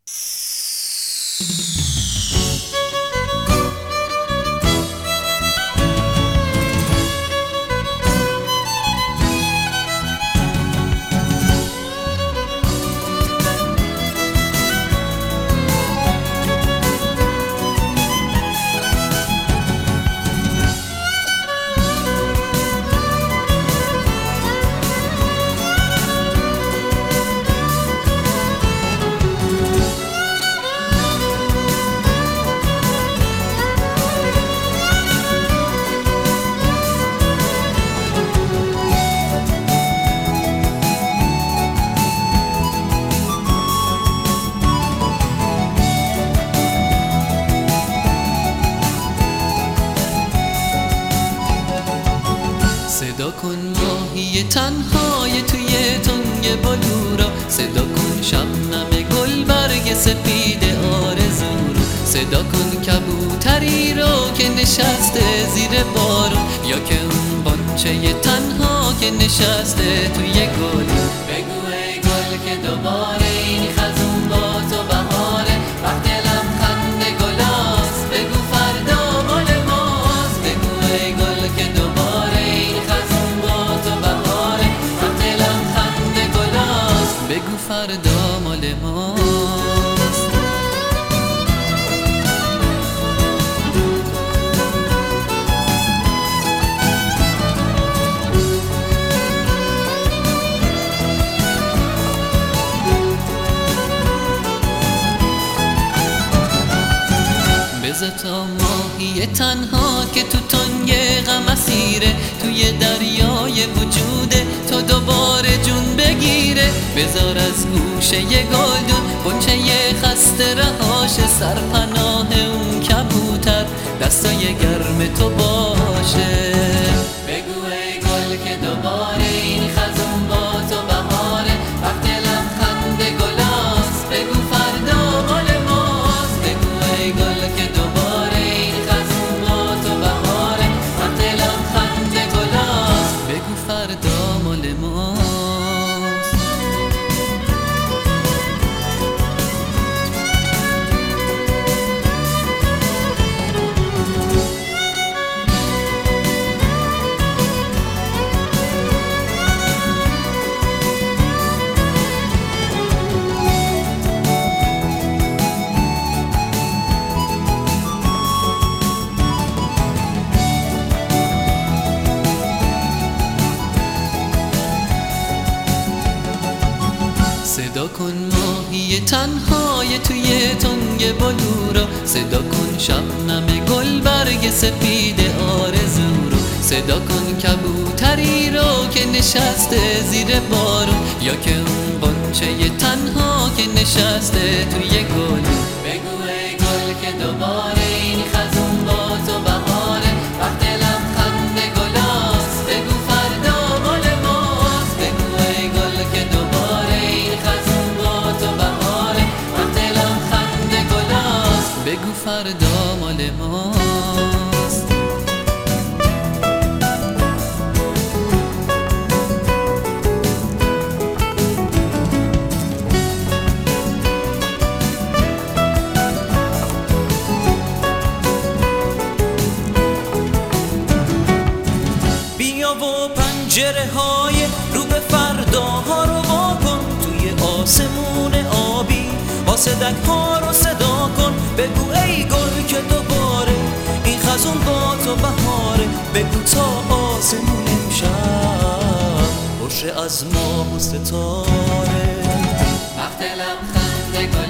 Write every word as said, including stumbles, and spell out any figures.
صدا کن ماهی تنهای توی تنگ بلورا، صدا کن شبنم گل برگ سپید آرزو رو، صدا کن کبوتری رو که نشسته زیر بارون، یا که اون بانچه تنها که نشسته توی گل. بگو ای گل که دوباره این خزون با تو بهاره، وقت دلم خنده گلاست، بگو فردا مال ماست. بگو ای گل که دوباره این خزون با تو بهاره، وقت دلم خنده گلاست، بگو فردا مال ماست. بذار تا ماهی تنها که تو تنگ غم اسیره، توی دریای وجوده تا دوباره جون بگیره. بذار از گوشه گلدون بنچه خسته رهاش، سرپناه اون کبوتر دستای گرم تو باشه. بگو ای گل که دوباره این خزون با تو بهاره، وقت دلم خنده گلاست، بگو فردا مال ماست. بگو ای گل که دوباره این خزون با تو بهاره، وقت دلم خنده گلاست، بگو فردا مال ماست. صدا کن ماهی تنهای توی تنگ بلورا، صدا کن شبنم گل برگ سپید آرزو رو، صدا کن کبوتری رو که نشسته زیر بارون، یا که اون بانچه تنها که نشسته توی گل. بگو ای گل که دوباره این خزون با تو بهاره، وقت دلم خنده گلاست، بگو فردا مال ماست. بگو ای گل که دوباره این خزون با تو بهاره، وقت دلم خنده گلاست، بگو فردا مال ماست. بیا و پنجره های رو به فرداها رو واکن، توی آسمون آبی آسدک ها رو صدا کن. بگو ای گل که دوباره این خزون با تو بهاره، بگو تا آسمون امشب باشه از ماه و ستاره، وقت دلم خنده